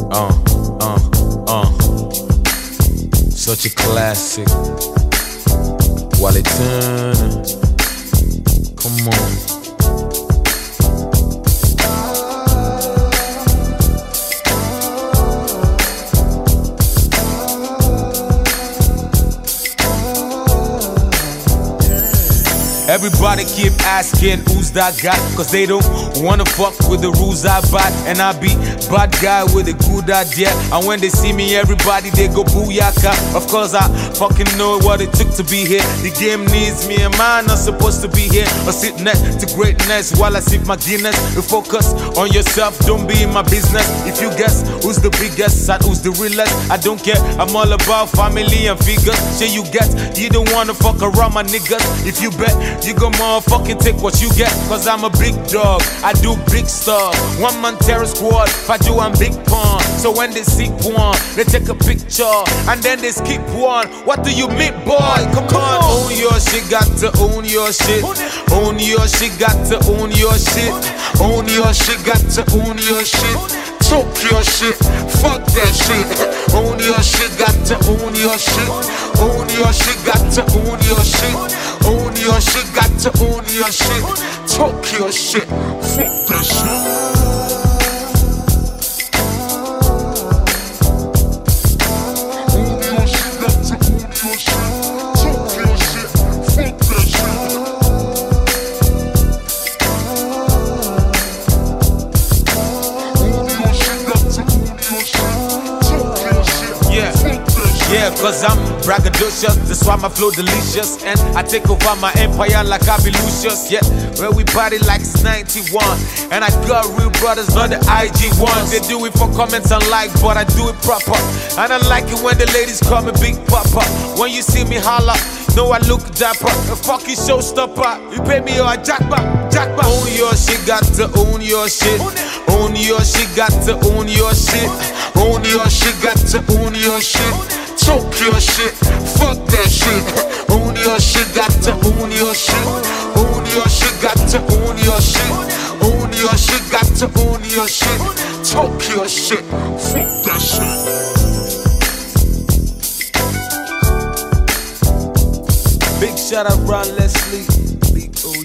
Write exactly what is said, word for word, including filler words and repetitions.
Uh, uh, uh. Such a classic. Wally Turner. Come on. Everybody keep asking who's that guy, cause they don't wanna fuck with the rules I buy. And I be bad guy with a good idea, and when they see me everybody they go booyaka. Of course I fucking know what it took to be here. The game needs me and mine not supposed to be here, or sit next to greatness while I sip my Guinness. You focus on yourself, don't be in my business. If you guess who's the biggest and who's the realest, I don't care, I'm all about family and figures. Say you get, you don't wanna fuck around my niggas. If you bet, you go motherfucking take what you get, cause I'm a big dog, I do big stuff. One man terror squad, if I do I'm big pun. So when they see one, they take a picture and then they skip one. What do you mean, boy? Come, Come on. on Own your shit, got to own your shit. Own your shit, got to own your shit. Own your shit, got to own your shit. Talk your shit, fuck that shit. Own your shit, got to own your shit. Own your shit, got to own your shit. Own your shit, got to own your shit. Talk your shit, fuck that shit. Yeah, cause I'm braggadocious, that's why my flow delicious. And I take over my empire like I be Lucius. Yeah, where we party like it's ninety-one. And I got real brothers, not the I G ones. They do it for comments and like, but I do it proper. And I like it when the ladies call me Big Papa. When you see me holla, no I look dapper. A fucking showstopper, you pay me or I jackpot, jackpot. Own your shit, got to own your shit. Own your shit, got to own your shit. Own your shit, got to own your shit. Talk your shit, fuck that shit. Own your shit, got to own your shit. Own your shit, got to own your shit. Own your shit, got to own your shit. Talk your shit, fuck that shit. Big shout out Ron Leslie, Big O